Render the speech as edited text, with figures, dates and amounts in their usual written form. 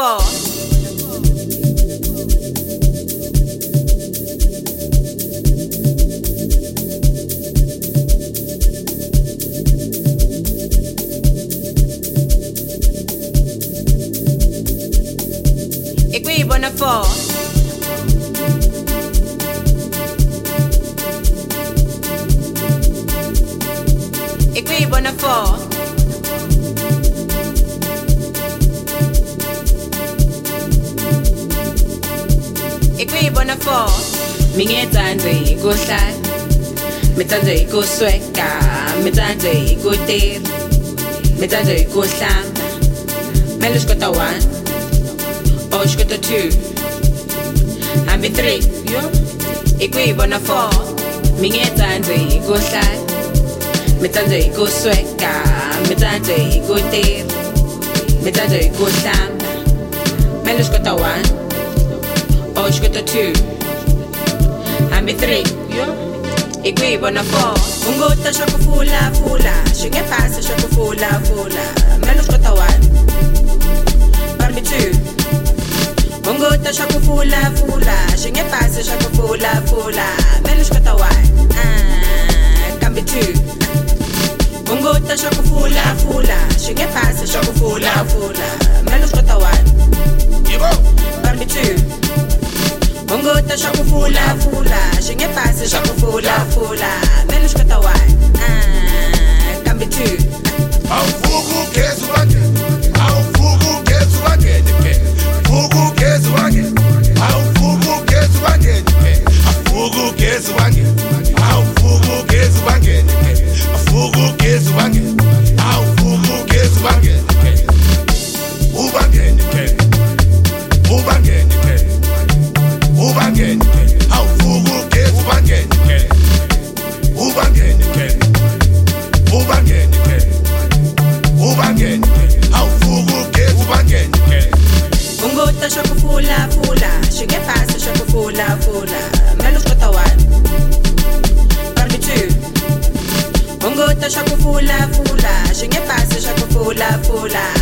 4. Equibona 4. Equibona 4. Equibona 4. Mingetsandze ikuhlala, mitsandze ikusweka, mitsandze ikutira, mitsandze ikuhlamba. Mele xikota 1, or xikota 2, hambi 3, yo. Equibona 4. Mingetsandze ikuhlala, mitsandze ikusweka, mitsandze ikutira, mitsandze ikuhlamba. Mele xikota 1, or xikota 2, hambi 3, yo. Equibona 4. Unguta xa ku fula, xi nge pasi xa ku fula. Mele xikota 1, hambi 2. Unguta xa ku fula, xi nge pasi xa ku fula. Mele xikota 1, kambi 2. Unguta xa ku fula, xi nge pasi xa ku fula. Mele xikota 1, kambi 2. Unguta xa ku fula, xi nge pasi xa ku fula. Mele xikota 1, kambi 2. Awuvuka ugezi wangena, awuvuka ugezi wangena ke. Vuka ugezi wangena, awuvuka ugezi wangena ke. Avuka ugezi wangena, awuvuka ugezi wangena ke. Avuka ugezi wangena, awuvuka ugezi wangena ke. Ubangena ke, ubangena ke, ubangena ke. Awuvuka ugezi wangena ke. Ubangena ke, ubangena ke. Ubangena ke, awuvuka ugezi wangena ke. Unguta xa ku fula, xi nge pasi xa ku fula. Mele xikota 1, kambi 2. Unguta xa ku fula, xi nge pasi xa ku fula.